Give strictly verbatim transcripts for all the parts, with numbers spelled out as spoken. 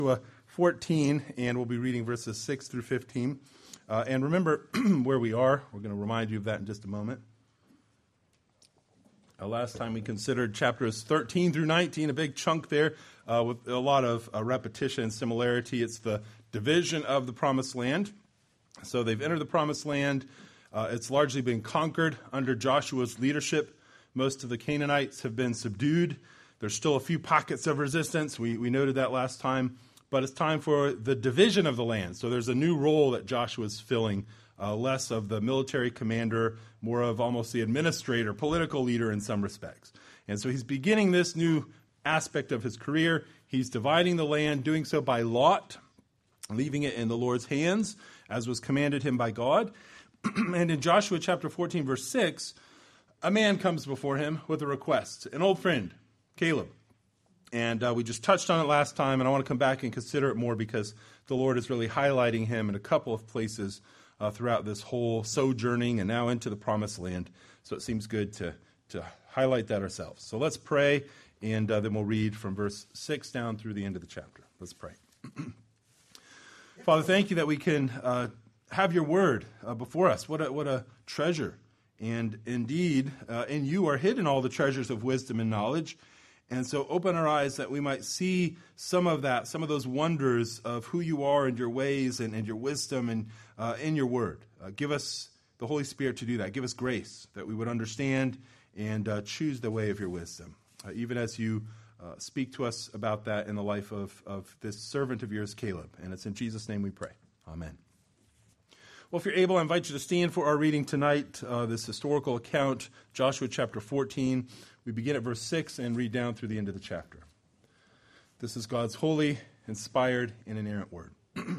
fourteen, and we'll be reading verses six through fifteen. Uh, and remember where we are. We're going to remind you of that in just a moment. Uh, last time we considered chapters thirteen through nineteen, a big chunk there uh, with a lot of uh, repetition and similarity. It's the division of the promised land. So they've entered the promised land. Uh, it's largely been conquered under Joshua's leadership. Most of the Canaanites have been subdued. There's still a few pockets of resistance. We, we noted that last time. But it's time for the division of the land. So there's a new role that Joshua's filling, uh, less of the military commander, more of almost the administrator, political leader in some respects. And so he's beginning this new aspect of his career. He's dividing the land, doing so by lot, leaving it in the Lord's hands, as was commanded him by God. And in Joshua chapter fourteen, verse six, a man comes before him with a request, an old friend, Caleb. And uh, we just touched on it last time, and I want to come back and consider it more because the Lord is really highlighting him in a couple of places uh, throughout this whole sojourning and now into the promised land. So it seems good to, to highlight that ourselves. So let's pray, and uh, then we'll read from verse six down through the end of the chapter. Let's pray. Father, thank you that we can uh, have your word uh, before us. What a, what a treasure. And indeed, uh, in you are hidden all the treasures of wisdom and knowledge. And so open our eyes that we might see some of that, some of those wonders of who you are and your ways and, and your wisdom and uh, in your word. Uh, give us the Holy Spirit to do that. Give us grace that we would understand and uh, choose the way of your wisdom, uh, even as you uh, speak to us about that in the life of, of this servant of yours, Caleb. And it's in Jesus' name we pray. Amen. Well, if you're able, I invite you to stand for our reading tonight, uh, this historical account, Joshua chapter fourteen. We begin at verse six and read down through the end of the chapter. This is God's holy, inspired, and inerrant word.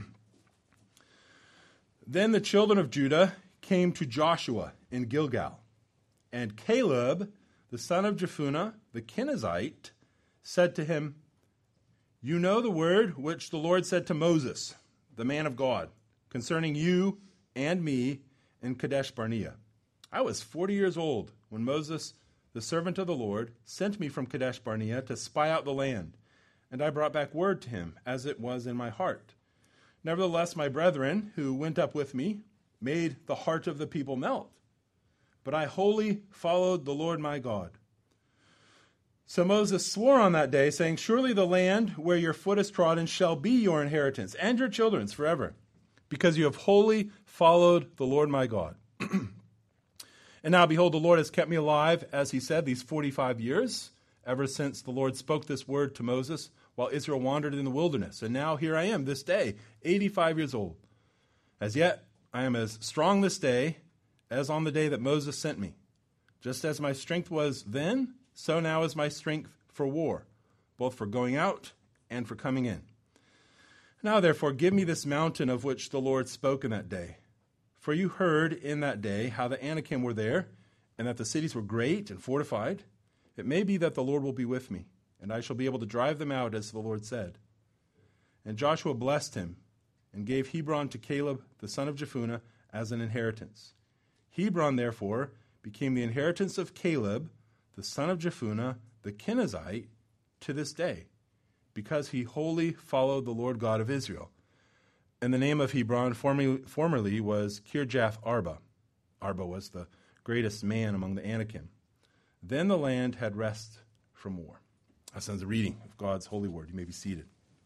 Then the children of Judah came to Joshua in Gilgal, and Caleb, the son of Jephunneh, the Kenizzite, said to him, "You know the word which the Lord said to Moses, the man of God, concerning you and me in Kadesh Barnea. I was forty years old when Moses, the servant of the Lord, sent me from Kadesh Barnea to spy out the land, and I brought back word to him as it was in my heart. Nevertheless, my brethren, who went up with me, made the heart of the people melt. But I wholly followed the Lord my God. So Moses swore on that day, saying, Surely the land where your foot is trodden shall be your inheritance and your children's forever, because you have wholly followed the Lord my God. And now, behold, the Lord has kept me alive, as he said, these forty-five years, ever since the Lord spoke this word to Moses while Israel wandered in the wilderness. And now here I am this day, eighty-five years old. As yet, I am as strong this day as on the day that Moses sent me. Just as my strength was then, so now is my strength for war, both for going out and for coming in. Now, therefore, give me this mountain of which the Lord spoke in that day. For you heard in that day how the Anakim were there, and that the cities were great and fortified. It may be that the Lord will be with me, and I shall be able to drive them out, as the Lord said. And Joshua blessed him, and gave Hebron to Caleb, the son of Jephunneh, as an inheritance. Hebron, therefore, became the inheritance of Caleb, the son of Jephunneh, the Kenizzite, to this day, because he wholly followed the Lord God of Israel. And the name of Hebron formerly, formerly was Kirjath Arba. Arba was the greatest man among the Anakim. Then the land had rest from war. That sounds a reading of God's holy word. You may be seated.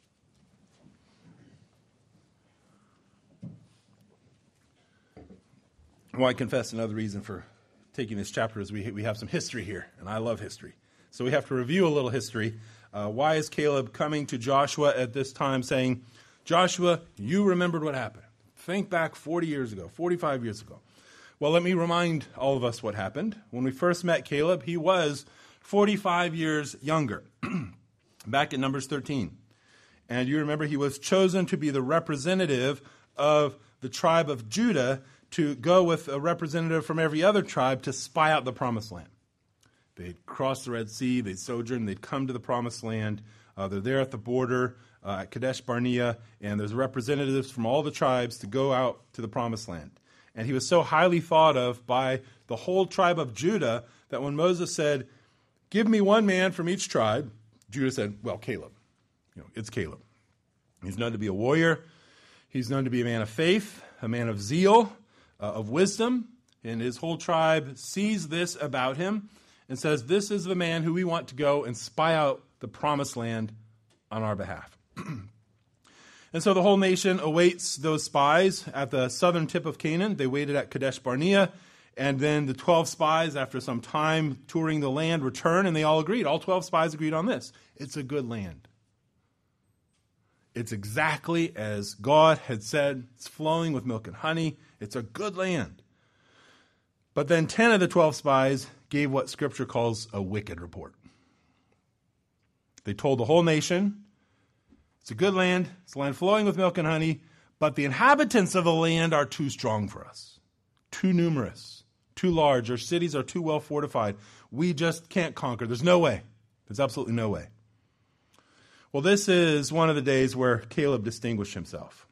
Well, I confess another reason for taking this chapter is we we have some history here, and I love history. So we have to review a little history. Uh, why is Caleb coming to Joshua at this time saying, Joshua, you remembered what happened. Think back forty years ago, forty-five years ago. Well, let me remind all of us what happened. When we first met Caleb, he was forty-five years younger, back in Numbers thirteen. And you remember he was chosen to be the representative of the tribe of Judah to go with a representative from every other tribe to spy out the promised land. They'd cross the Red Sea, they'd sojourn, they'd come to the promised land. Uh, they're there at the border uh, at Kadesh Barnea, and there's representatives from all the tribes to go out to the promised land. And he was so highly thought of by the whole tribe of Judah that when Moses said, give me one man from each tribe, Judah said, well, Caleb. You know, it's Caleb. He's known to be a warrior. He's known to be a man of faith, a man of zeal, uh, of wisdom. And his whole tribe sees this about him and says, this is the man who we want to go and spy out the promised land on our behalf. And so the whole nation awaits those spies at the southern tip of Canaan. They waited at Kadesh Barnea. And then the twelve spies, after some time touring the land, return, and they all agreed. All twelve spies agreed on this. It's a good land. It's exactly as God had said. It's flowing with milk and honey. It's a good land. But then ten of the twelve spies gave what Scripture calls a wicked report. They told the whole nation, it's a good land, it's a land flowing with milk and honey, but the inhabitants of the land are too strong for us, too numerous, too large. Our cities are too well fortified. We just can't conquer. There's no way. There's absolutely no way. Well, this is one of the days where Caleb distinguished himself.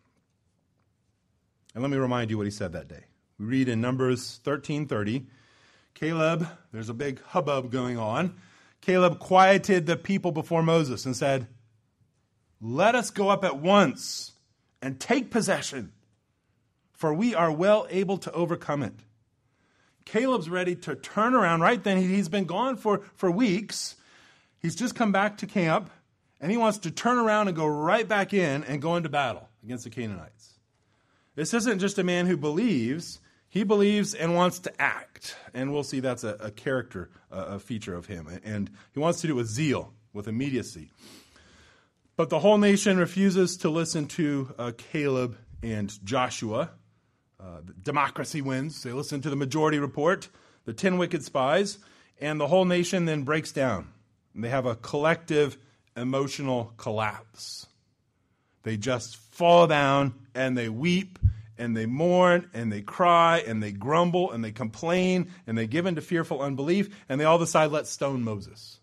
And let me remind you what he said that day. We read in Numbers thirteen thirty, Caleb, there's a big hubbub going on. Caleb quieted the people before Moses and said, let us go up at once and take possession, for we are well able to overcome it. Caleb's ready to turn around right then. He's been gone for, for weeks. He's just come back to camp, and he wants to turn around and go right back in and go into battle against the Canaanites. This isn't just a man who believes. He believes and wants to act. And we'll see that's a, a character, a, a feature of him. And he wants to do it with zeal, with immediacy. But the whole nation refuses to listen to uh, Caleb and Joshua. Uh, democracy wins. They listen to the majority report, the ten wicked spies, and the whole nation then breaks down. And they have a collective emotional collapse. They just fall down and they weep and they mourn and they cry and they grumble and they complain and they give in to fearful unbelief, and they all decide, let's stone Moses.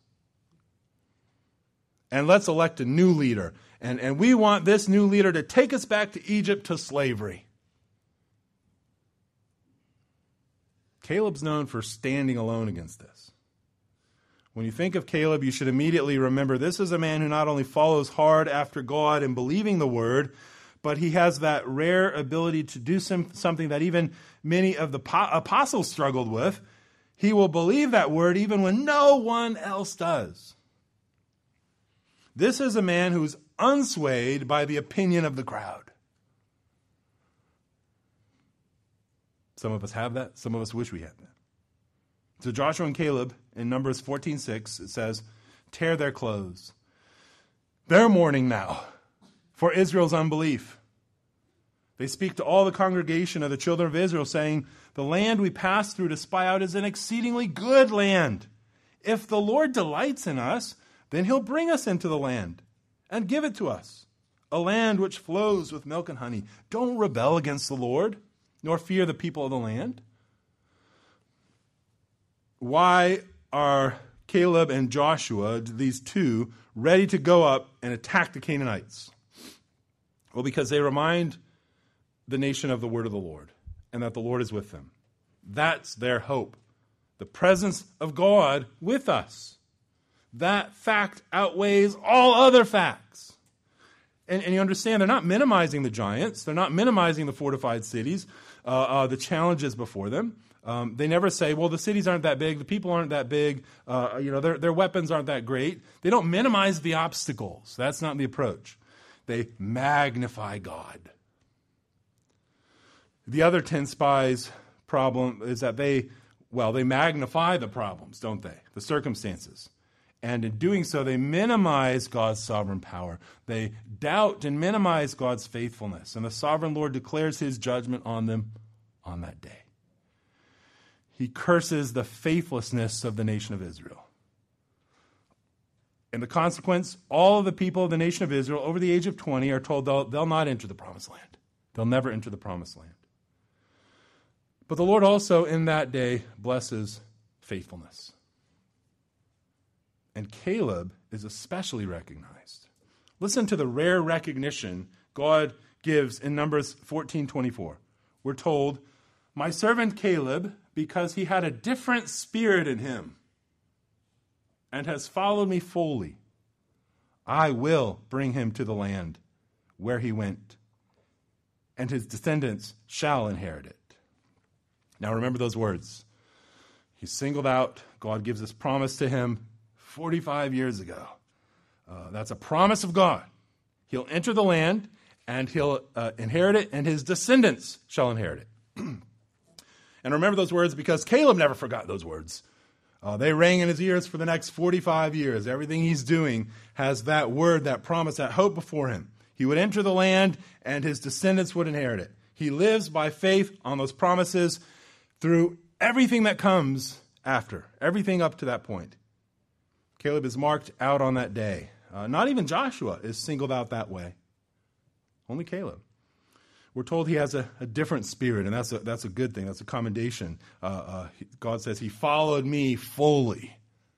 And let's elect a new leader. And, and we want this new leader to take us back to Egypt, to slavery. Caleb's known for standing alone against this. When you think of Caleb, you should immediately remember this is a man who not only follows hard after God and believing the word, but he has that rare ability to do some, something that even many of the po- apostles struggled with. He will believe that word even when no one else does. This is a man who's unswayed by the opinion of the crowd. Some of us have that. Some of us wish we had that. So Joshua and Caleb, in Numbers fourteen six, it says, tear their clothes. They're mourning now for Israel's unbelief. They speak to all the congregation of the children of Israel, saying, the land we passed through to spy out is an exceedingly good land. If the Lord delights in us, then he'll bring us into the land and give it to us, a land which flows with milk and honey. Don't rebel against the Lord, nor fear the people of the land. Why are Caleb and Joshua, these two, ready to go up and attack the Canaanites? Well, because they remind the nation of the word of the Lord and that the Lord is with them. That's their hope. The presence of God with us. That fact outweighs all other facts. And, and you understand, they're not minimizing the giants. They're not minimizing the fortified cities, uh, uh, the challenges before them. Um, they never say, well, the cities aren't that big, the people aren't that big, uh, you know, their, their weapons aren't that great. They don't minimize the obstacles. That's not the approach. They magnify God. The other ten spies' problem is that they, well, they magnify the problems, don't they? The circumstances. And in doing so, they minimize God's sovereign power. They doubt and minimize God's faithfulness. And the sovereign Lord declares his judgment on them on that day. He curses the faithlessness of the nation of Israel. And the consequence, all of the people of the nation of Israel over the age of twenty are told they'll, they'll not enter the promised land. They'll never enter the promised land. But the Lord also in that day blesses faithfulness. And Caleb is especially recognized. Listen to the rare recognition God gives in Numbers fourteen twenty-four. We're told, my servant Caleb, because he had a different spirit in him and has followed me fully, I will bring him to the land where he went, and his descendants shall inherit it. Now remember those words. He's singled out. God gives this promise to him forty-five years ago. Uh, that's a promise of God. He'll enter the land, and he'll uh, inherit it, and his descendants shall inherit it. And remember those words because Caleb never forgot those words. Uh, they rang in his ears for the next forty-five years. Everything he's doing has that word, that promise, that hope before him. He would enter the land, and his descendants would inherit it. He lives by faith on those promises through everything that comes after, everything up to that point. Caleb is marked out on that day. Uh, not even Joshua is singled out that way. Only Caleb. We're told he has a, a different spirit, and that's a, that's a good thing. That's a commendation. Uh, uh, God says he followed me fully.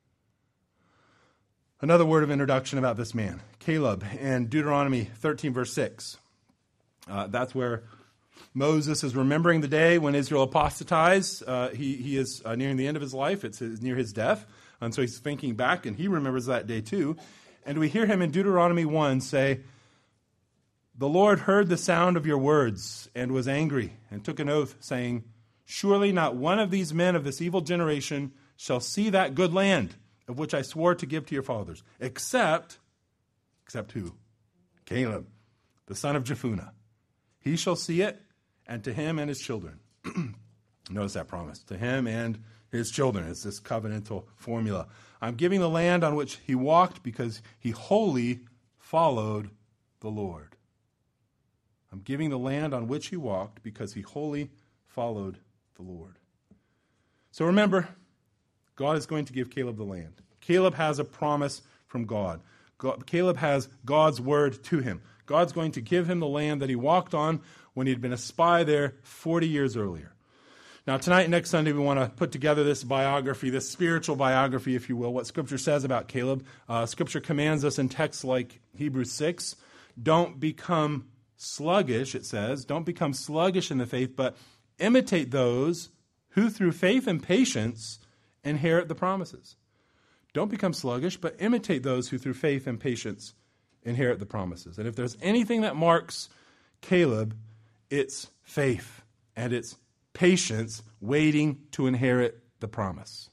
Another word of introduction about this man, Caleb, in Deuteronomy thirteen, verse six. Uh, that's where Moses is remembering the day when Israel apostatized. Uh, he, he is uh, nearing the end of his life. It's his, near his death. And so he's thinking back, and he remembers that day too. And we hear him in Deuteronomy one say, "The Lord heard the sound of your words and was angry and took an oath, saying, surely not one of these men of this evil generation shall see that good land of which I swore to give to your fathers, except," except who? Caleb, the son of Jephunneh. "He shall see it, and to him and his children." Notice that promise. To him and his children. It's this covenantal formula. "I'm giving the land on which he walked because he wholly followed the Lord." I'm giving the land on which he walked because he wholly followed the Lord. So remember, God is going to give Caleb the land. Caleb has a promise from God. God. Caleb has God's word to him. God's going to give him the land that he walked on when he'd been a spy there forty years earlier. Now, tonight and next Sunday, we want to put together this biography, this spiritual biography, if you will, what Scripture says about Caleb. Uh, Scripture commands us in texts like Hebrews six, don't become sluggish, it says. Don't become sluggish in the faith, but imitate those who through faith and patience inherit the promises. Don't become sluggish, but imitate those who through faith and patience inherit the promises. And if there's anything that marks Caleb, it's faith and it's patience waiting to inherit the promise.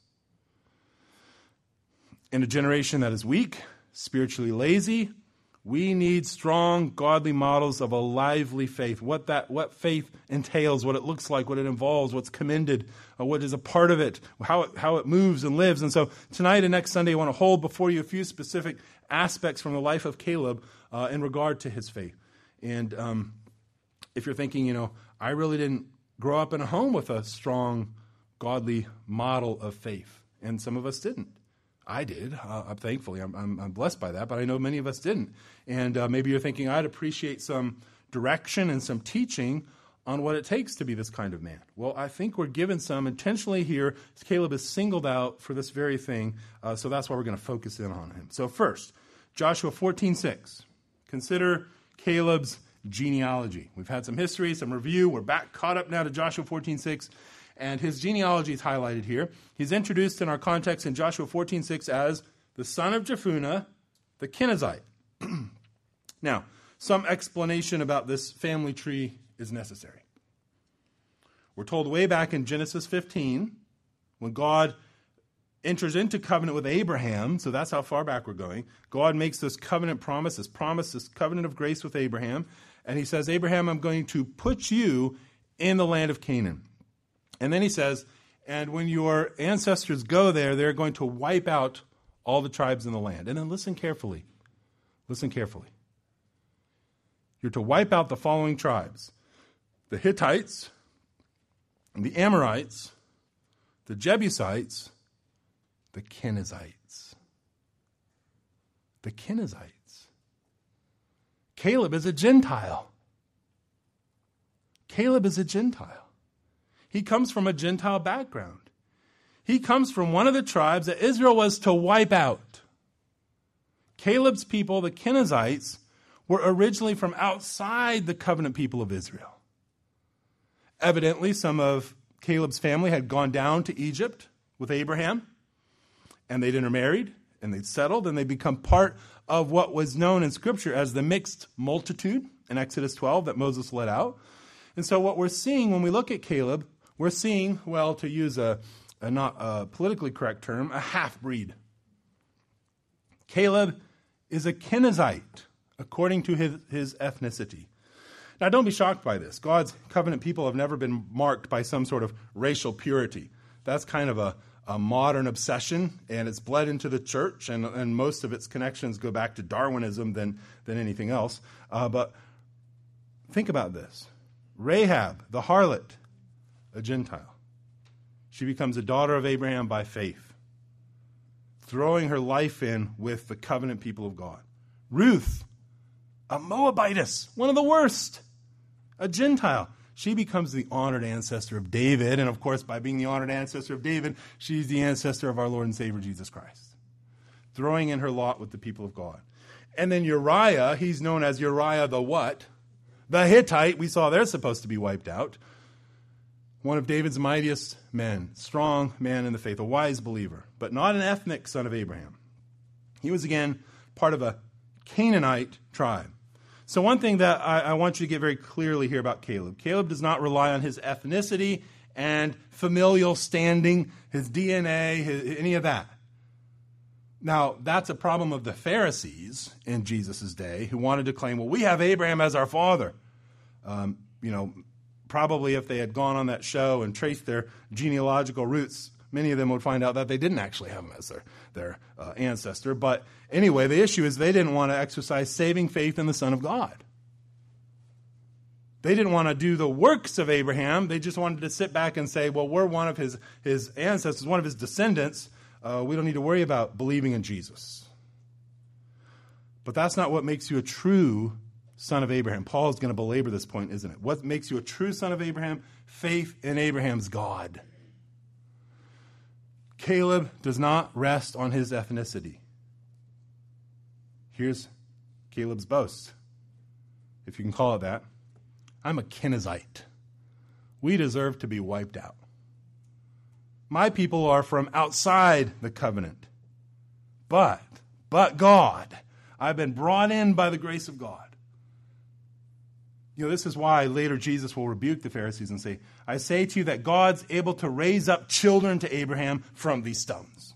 In a generation that is weak, spiritually lazy, we need strong, godly models of a lively faith. What that, what faith entails, what it looks like, what it involves, what's commended, uh, what is a part of it, how it, how it moves and lives. And so tonight and next Sunday, I want to hold before you a few specific aspects from the life of Caleb uh, in regard to his faith. And um, if you're thinking, you know, I really didn't grow up in a home with a strong, godly model of faith, and some of us didn't. I did. Uh, thankfully, I'm, I'm, I'm blessed by that, but I know many of us didn't. And uh, maybe you're thinking, I'd appreciate some direction and some teaching on what it takes to be this kind of man. Well, I think we're given some intentionally here. Caleb is singled out for this very thing, uh, so that's why we're going to focus in on him. So first, Joshua fourteen six. Consider Caleb's genealogy. We've had some history, some review. We're back caught up now to Joshua fourteen six. And his genealogy is highlighted here. He's introduced in our context in Joshua fourteen six as the son of Jephunneh, the Kenizzite. Now, some explanation about this family tree is necessary. We're told way back in Genesis fifteen, when God enters into covenant with Abraham, so that's how far back we're going. God makes this covenant promise, this promise, this covenant of grace with Abraham. And he says, Abraham, I'm going to put you in the land of Canaan. And then he says, and when your ancestors go there, they're going to wipe out all the tribes in the land. And then listen carefully. Listen carefully. You're to wipe out the following tribes: the Hittites, the Amorites, the Jebusites, the Kenizzites. The Kenizzites. Caleb is a Gentile. Caleb is a Gentile. He comes from a Gentile background. He comes from one of the tribes that Israel was to wipe out. Caleb's people, the Kenizzites, were originally from outside the covenant people of Israel. Evidently, some of Caleb's family had gone down to Egypt with Abraham, and they'd intermarried, and they'd settled, and they'd become part of what was known in Scripture as the mixed multitude. in Exodus twelve that Moses led out. And so what we're seeing when we look at Caleb, we're seeing, well, to use a, a not a politically correct term, a half-breed. Caleb is a Kenizzite, according to his, his ethnicity. Now, don't be shocked by this. God's covenant people have never been marked by some sort of racial purity. That's kind of a, a modern obsession, and it's bled into the church, and, and most of its connections go back to Darwinism than, than anything else. Uh, but think about this. Rahab, the harlot, a Gentile. She becomes a daughter of Abraham by faith, throwing her life in with the covenant people of God. Ruth, a Moabitess, one of the worst, a Gentile. She becomes the honored ancestor of David, and of course, by being the honored ancestor of David, she's the ancestor of our Lord and Savior Jesus Christ, throwing in her lot with the people of God. And then Uriah, he's known as Uriah the what? The Hittite. We saw they're supposed to be wiped out. One of David's mightiest men, strong man in the faith, a wise believer, but not an ethnic son of Abraham. He was, again, part of a Canaanite tribe. So one thing that I, I want you to get very clearly here about Caleb. Caleb does not rely on his ethnicity and familial standing, his D N A, his, any of that. Now, that's a problem of the Pharisees in Jesus' day who wanted to claim, well, we have Abraham as our father. Um, you know, probably if they had gone on that show and traced their genealogical roots, many of them would find out that they didn't actually have him as their, their uh, ancestor. But anyway, the issue is they didn't want to exercise saving faith in the Son of God. They didn't want to do the works of Abraham. They just wanted to sit back and say, well, we're one of his, his ancestors, one of his descendants. Uh, we don't need to worry about believing in Jesus. But that's not what makes you a true son of Abraham. Paul is going to belabor this point, isn't it? What makes you a true son of Abraham? Faith in Abraham's God. Caleb does not rest on his ethnicity. Here's Caleb's boast, if you can call it that. I'm a Kenizzite. We deserve to be wiped out. My people are from outside the covenant. But, but God, I've been brought in by the grace of God. You know, this is why later Jesus will rebuke the Pharisees and say, I say to you that God's able to raise up children to Abraham from these stones.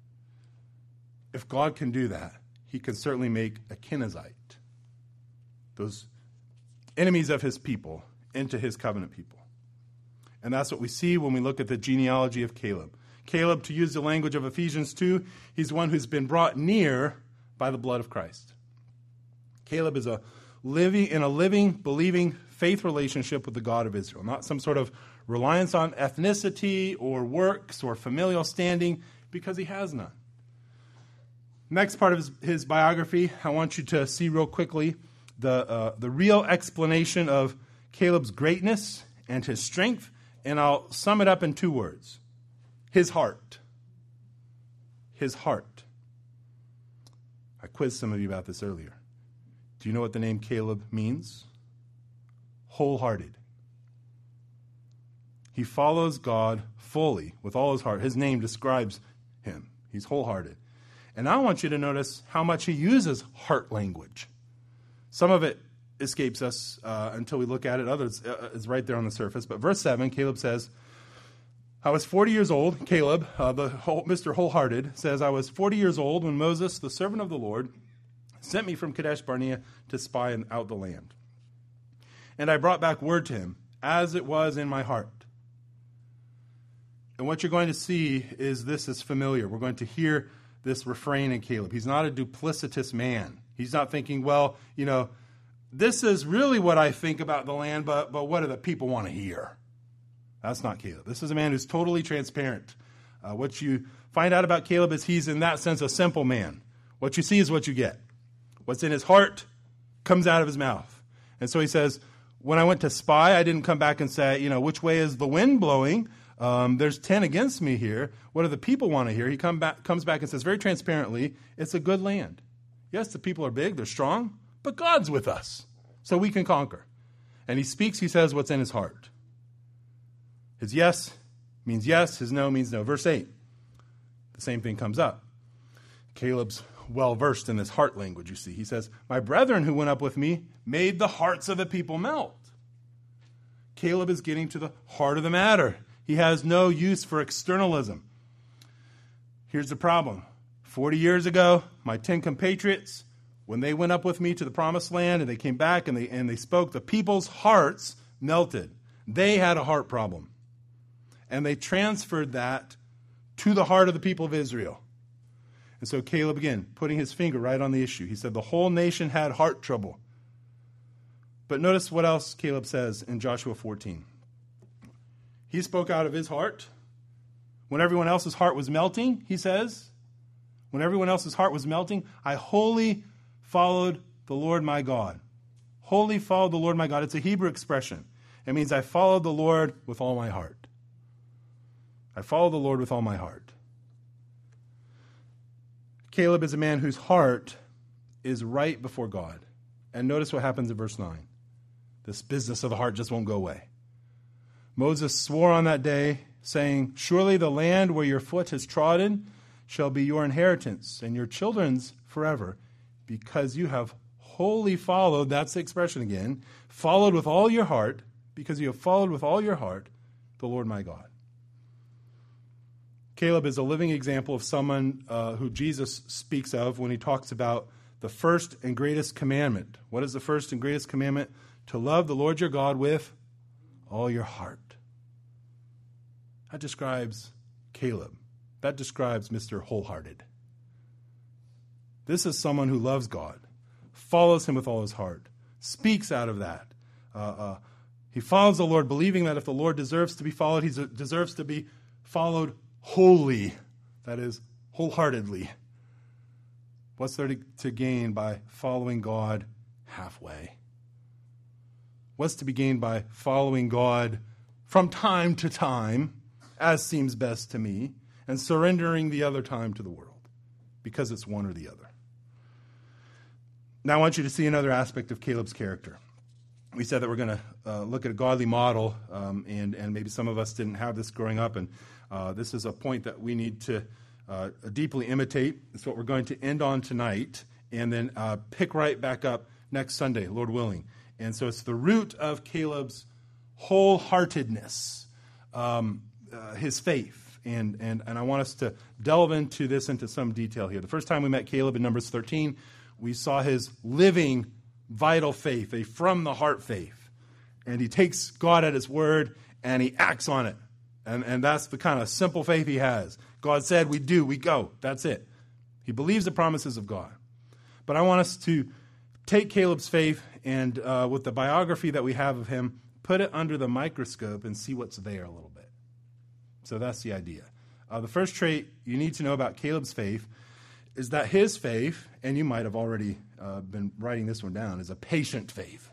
If God can do that, he can certainly make a Kenizzite, those enemies of his people, into his covenant people. And that's what we see when we look at the genealogy of Caleb. Caleb, to use the language of Ephesians two, he's the one who's been brought near by the blood of Christ. Caleb is a living in a living, believing faith relationship with the God of Israel, not some sort of reliance on ethnicity or works or familial standing, because he has none. Next part of his, his biography, I want you to see real quickly the uh, the real explanation of Caleb's greatness and his strength, and I'll sum it up in two words. His heart. His heart. I quizzed some of you about this earlier. Do you know what the name Caleb means? Wholehearted. He follows God fully with all his heart. His name describes him. He's wholehearted. And I want you to notice how much he uses heart language. Some of it escapes us uh, until we look at it. Others uh, is right there on the surface. But verse seven, Caleb says, I was forty years old. Caleb, uh, the whole, Mister Wholehearted, says, I was forty years old when Moses, the servant of the Lord, sent me from Kadesh Barnea to spy out the land. And I brought back word to him, as it was in my heart. And what you're going to see is this is familiar. We're going to hear this refrain in Caleb. He's not a duplicitous man. He's not thinking, well, you know, this is really what I think about the land, but, but what do the people want to hear? That's not Caleb. This is a man who's totally transparent. Uh, what you find out about Caleb is he's, in that sense, a simple man. What you see is what you get. What's in his heart comes out of his mouth. And so he says, when I went to spy, I didn't come back and say, you know, which way is the wind blowing? Um, there's ten against me here. What do the people want to hear? He come back, comes back and says very transparently, it's a good land. Yes, the people are big, they're strong, but God's with us, so we can conquer. And he speaks, he says what's in his heart. His yes means yes, his no means no. Verse eight, the same thing comes up. Caleb's well versed in this heart language, you see. He says, my brethren who went up with me made the hearts of the people melt. Caleb is getting to the heart of the matter. He has no use for externalism. Here's the problem. Forty years ago, my ten compatriots, when they went up with me to the promised land and they came back and they, and they spoke, the people's hearts melted. They had a heart problem. And they transferred that to the heart of the people of Israel. And so Caleb, again, putting his finger right on the issue. He said the whole nation had heart trouble. But notice what else Caleb says in Joshua fourteen. He spoke out of his heart. When everyone else's heart was melting, he says, when everyone else's heart was melting, I wholly followed the Lord my God. Wholly followed the Lord my God. It's a Hebrew expression. It means I followed the Lord with all my heart. I followed the Lord with all my heart. Caleb is a man whose heart is right before God. And notice what happens in verse nine. This business of the heart just won't go away. Moses swore on that day, saying, surely the land where your foot has trodden shall be your inheritance and your children's forever, because you have wholly followed, that's the expression again, followed with all your heart, because you have followed with all your heart the Lord my God. Caleb is a living example of someone uh, who Jesus speaks of when he talks about the first and greatest commandment. What is the first and greatest commandment? To love the Lord your God with all your heart. That describes Caleb. That describes Mister Wholehearted. This is someone who loves God, follows him with all his heart, speaks out of that. Uh, uh, he follows the Lord, believing that if the Lord deserves to be followed, he deserves to be followed wholly, that is, wholeheartedly. What's there to, to gain by following God halfway? What's to be gained by following God from time to time, as seems best to me, and surrendering the other time to the world, because it's one or the other? Now I want you to see another aspect of Caleb's character. We said that we're going to uh, look at a godly model, um, and, and maybe some of us didn't have this growing up, and uh, this is a point that we need to uh, deeply imitate. It's what we're going to end on tonight, and then uh, pick right back up next Sunday, Lord willing. And so it's the root of Caleb's wholeheartedness, um, uh, his faith. And, and, and I want us to delve into this into some detail here. The first time we met Caleb in Numbers thirteen, we saw his living, vital faith, a from-the-heart faith. And he takes God at his word, and he acts on it. And, and that's the kind of simple faith he has. God said, we do, we go. That's it. He believes the promises of God. But I want us to take Caleb's faith and uh, with the biography that we have of him, put it under the microscope and see what's there a little bit. So that's the idea. Uh, the first trait you need to know about Caleb's faith is that his faith, and you might have already uh, been writing this one down, is a patient faith.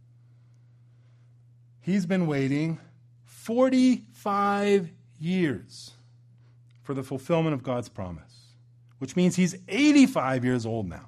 He's been waiting forty-five years for the fulfillment of God's promise, which means he's eighty-five years old now.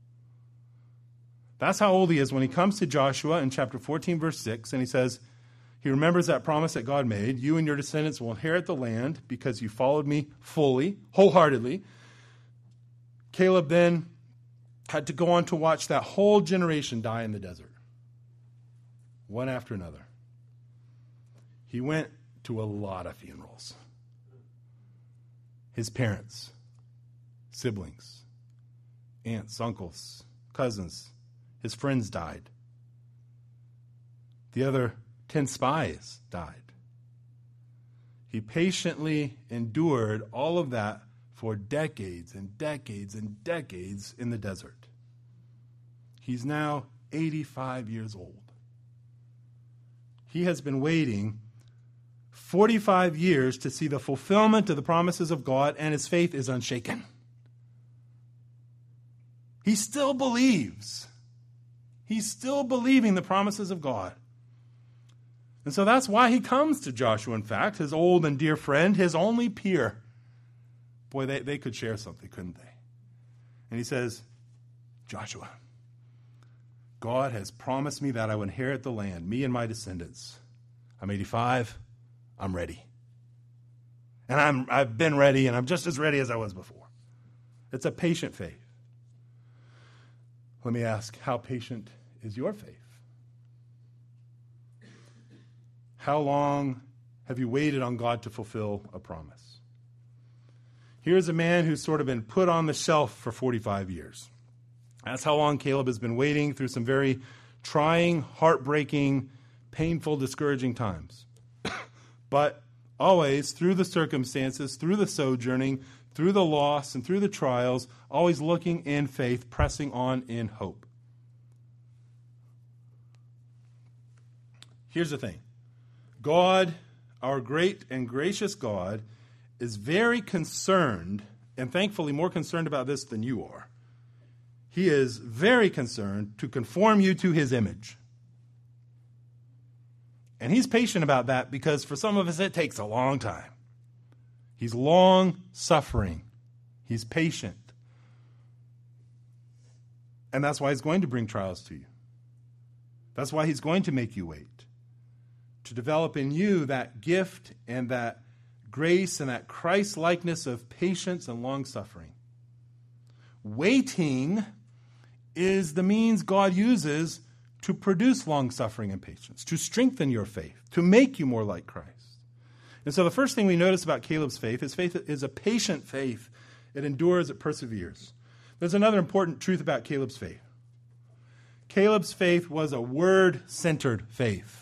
That's how old he is when he comes to Joshua in chapter fourteen, verse six, and he says, he remembers that promise that God made. You and your descendants will inherit the land because you followed me fully, wholeheartedly. Caleb then had to go on to watch that whole generation die in the desert, one after another. He went to a lot of funerals. His parents, siblings, aunts, uncles, cousins, his friends died. The other ten spies died. He patiently endured all of that for decades and decades and decades in the desert. He's now eighty-five years old. He has been waiting forty-five years to see the fulfillment of the promises of God, and his faith is unshaken. He still believes. He's still believing the promises of God. And so that's why he comes to Joshua, in fact, his old and dear friend, his only peer. Boy, they, they could share something, couldn't they? And he says, Joshua, God has promised me that I will inherit the land, me and my descendants. I'm eighty-five. I'm ready. And I'm, I've been ready, and I'm just as ready as I was before. It's a patient faith. Let me ask, how patient is your faith? How long have you waited on God to fulfill a promise? Here's a man who's sort of been put on the shelf for forty-five years. That's how long Caleb has been waiting through some very trying, heartbreaking, painful, discouraging times. But always, through the circumstances, through the sojourning, through the loss, and through the trials, always looking in faith, pressing on in hope. Here's the thing. God, our great and gracious God, is very concerned, and thankfully more concerned about this than you are. He is very concerned to conform you to his image. And he's patient about that because for some of us it takes a long time. He's long-suffering. He's patient. And that's why he's going to bring trials to you. That's why he's going to make you wait. To develop in you that gift and that grace and that Christ-likeness of patience and long-suffering. Waiting is the means God uses to produce long-suffering and patience, to strengthen your faith, to make you more like Christ. And so the first thing we notice about Caleb's faith is faith is a patient faith. It endures, it perseveres. There's another important truth about Caleb's faith. Caleb's faith was a word-centered faith.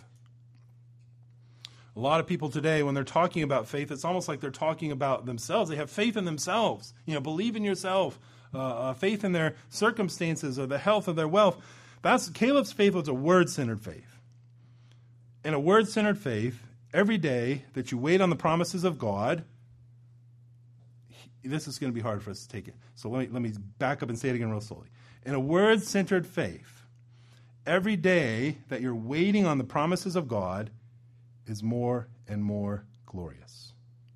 A lot of people today, when they're talking about faith, it's almost like they're talking about themselves. They have faith in themselves. You know, believe in yourself. Uh, uh, faith in their circumstances or the health of their wealth. That's Caleb's faith was a word-centered faith. In a word-centered faith, every day that you wait on the promises of God, he, this is going to be hard for us to take it. So let me, let me back up and say it again real slowly. In a word-centered faith, every day that you're waiting on the promises of God is more and more glorious.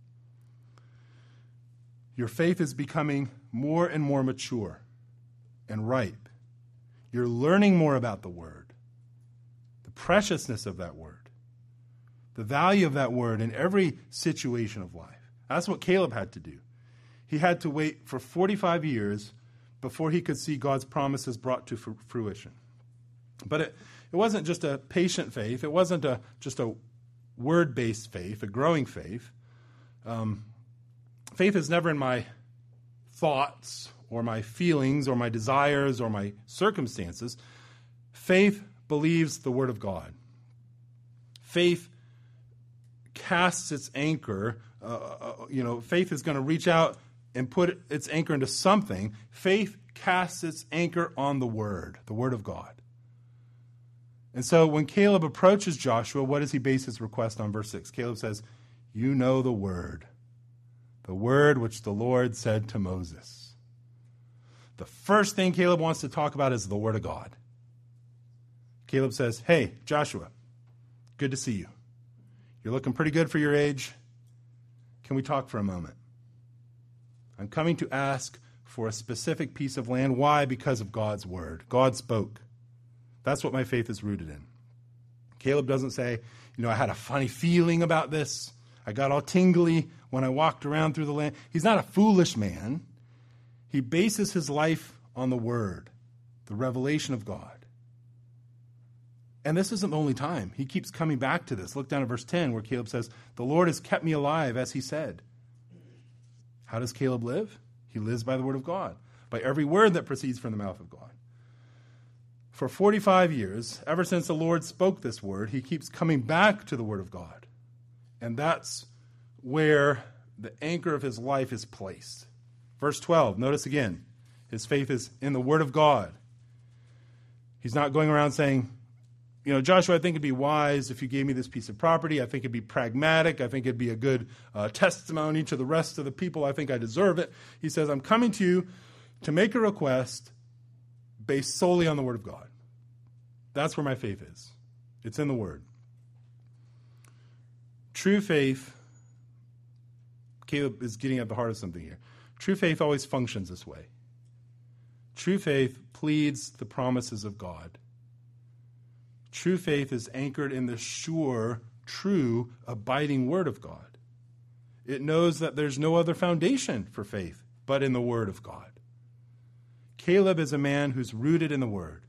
Your faith is becoming more and more mature and ripe. You're learning more about the Word, the preciousness of that Word, the value of that Word in every situation of life. That's what Caleb had to do. He had to wait for forty-five years before he could see God's promises brought to fruition. But it, it wasn't just a patient faith. It wasn't a, just a word-based faith, a growing faith. Um, faith is never in my thoughts or my feelings or my desires or my circumstances. Faith believes the Word of God. Faith casts its anchor. Uh, you know, faith is going to reach out and put its anchor into something. Faith casts its anchor on the Word, the Word of God. And so when Caleb approaches Joshua, what does he base his request on? Verse six. Caleb says, "You know the Word, the Word which the Lord said to Moses." The first thing Caleb wants to talk about is the Word of God. Caleb says, "Hey, Joshua, good to see you. You're looking pretty good for your age. Can we talk for a moment? I'm coming to ask for a specific piece of land. Why? Because of God's Word. God spoke. That's what my faith is rooted in." Caleb doesn't say, you know, I had a funny feeling about this. I got all tingly when I walked around through the land. He's not a foolish man. He bases his life on the Word, the revelation of God. And this isn't the only time. He keeps coming back to this. Look down at verse ten where Caleb says, "The Lord has kept me alive, as he said." How does Caleb live? He lives by the Word of God, by every word that proceeds from the mouth of God. For forty-five years, ever since the Lord spoke this word, he keeps coming back to the Word of God. And that's where the anchor of his life is placed. Verse twelve, notice again, his faith is in the Word of God. He's not going around saying, you know, Joshua, I think it'd be wise if you gave me this piece of property. I think it'd be pragmatic. I think it'd be a good uh, testimony to the rest of the people. I think I deserve it. He says, I'm coming to you to make a request based solely on the Word of God. That's where my faith is. It's in the Word. True faith, Caleb is getting at the heart of something here. True faith always functions this way. True faith pleads the promises of God. True faith is anchored in the sure, true, abiding Word of God. It knows that there's no other foundation for faith but in the Word of God. Caleb is a man who's rooted in the Word.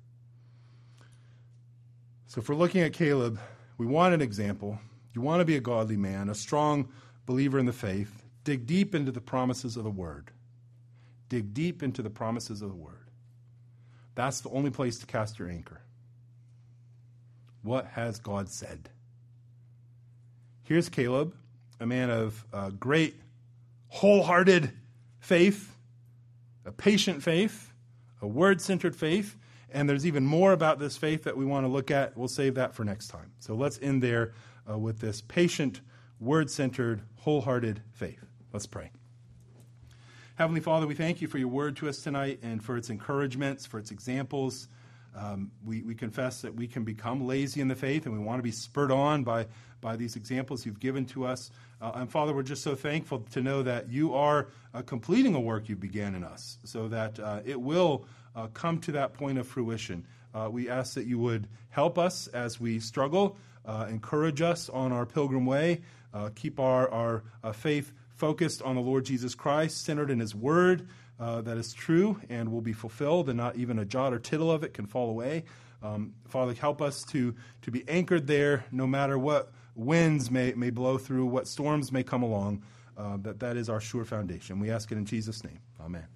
So if we're looking at Caleb, we want an example. You want to be a godly man, a strong believer in the faith. Dig deep into the promises of the Word. Dig deep into the promises of the Word. That's the only place to cast your anchor. What has God said? Here's Caleb, a man of uh, great, wholehearted faith, a patient faith, a word-centered faith, and there's even more about this faith that we want to look at. We'll save that for next time. So let's end there uh, with this patient, word-centered, wholehearted faith. Let's pray. Heavenly Father, we thank you for your word to us tonight and for its encouragements, for its examples. Um, we, we confess that we can become lazy in the faith, and we want to be spurred on by, by these examples you've given to us. Uh, and Father, we're just so thankful to know that you are uh, completing a work you began in us, so that uh, it will uh, come to that point of fruition. Uh, we ask that you would help us as we struggle, uh, encourage us on our pilgrim way, uh, keep our, our uh, faith focused on the Lord Jesus Christ, centered in his word, Uh, that is true and will be fulfilled, and not even a jot or tittle of it can fall away. Um, Father, help us to, to be anchored there no matter what winds may, may blow through, what storms may come along, uh, that that is our sure foundation. We ask it in Jesus' name. Amen.